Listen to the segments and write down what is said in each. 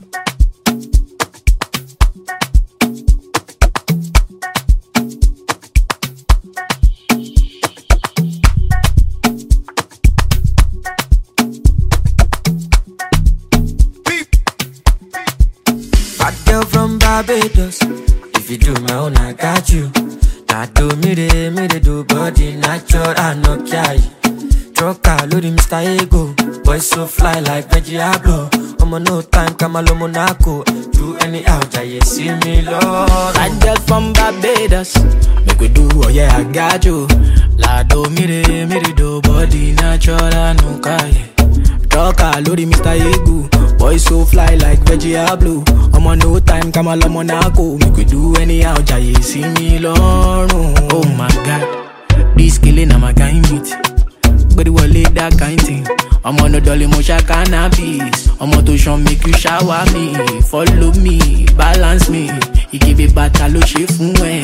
Bad girl from Barbados. If you do my own, I got you. That do me de do body natural, I no care. Trucker, load Mr. Ego. Boy so fly like Veggie Ablo. I'm on no time, Kamalo Monaco. Do any out, you see me, Lord. Bad girl from Barbados. Make we do, oh yeah, I got you. La do me de do body natural, I no care. Trucker, load Mr. Ego. Boy so fly like Veggie Ablo. I'm on no time, Kamalo Monaco. Make we do anyhow, you see me, Lord. Oh my God, this killing I'm a kind meat. But it will lead that kind thing. I'm on a dolly motion cannabis. I'm on to show make you shower me. Follow me, balance me. You give it back a low shift.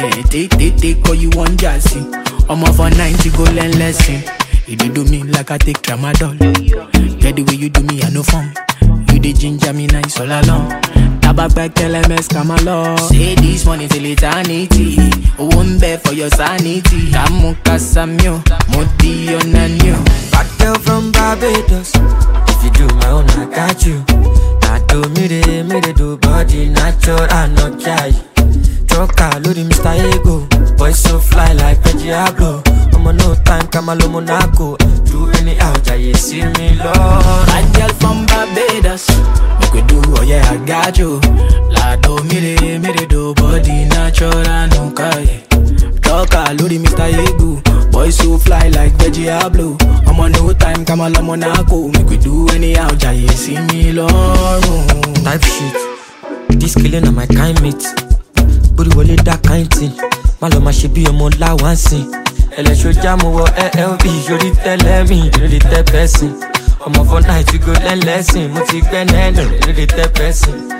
Take all you want jazzy. I'm off for 90 go learn lesson. You do me like I take tramadol. Get the way you do me, I no fun. You the ginger me nice all along. Tabak back LMS come along. Say this money till eternity. Won't bear for your sanity. Kamuka Samyo, Modi Onanyo. Bad girl from Barbados. If you do my own, I got you. That do me de do body natural, I no care. Trucker, load Mr. Ego. Boy so fly like Veggie Ablo. I'm on no time, Kamalo Monaco. Do any out, you see me, Lord. Bad girl from Barbados. Make we do, oh yeah, I got you. La do me de do body natural, I no care. Trucker, load Mr. Ego. Boy so fly like Veggie Ablo. I'm on no time, Kamalo Monaco. Make we do anyhow, you see me, Lord. Type shit. This killing on my kind mate. Booty wole that kind thing. Maloma she be a mon la one sing. Elle show jam over LLB. Jodi tell me, you know the type person. I'm off for night, we go learn lesson. Muti grenade, you know the type person.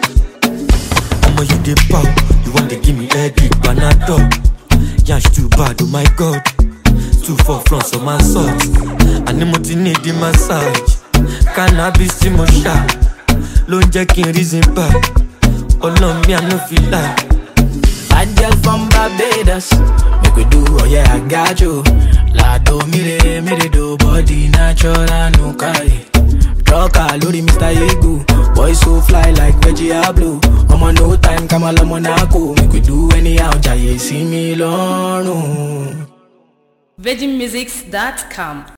I'ma you the pow. You want to give me headache, Panadol. Yash too bad, oh my God. Too far from some my socks. And the need the massage. Cannabis in my shot. Lone jacking reason back. Oh no, me I no feel like. Bad girl from Barbados. Make we do, oh yeah, I got you. La do me de do body natural, I no care. Trucker, load Mr. Ego. Boy so fly like Veggie Ablo. I'm on no time, Kamalo Monaco. Make we do anyhow, you see me, Lord. VeggieMusics.com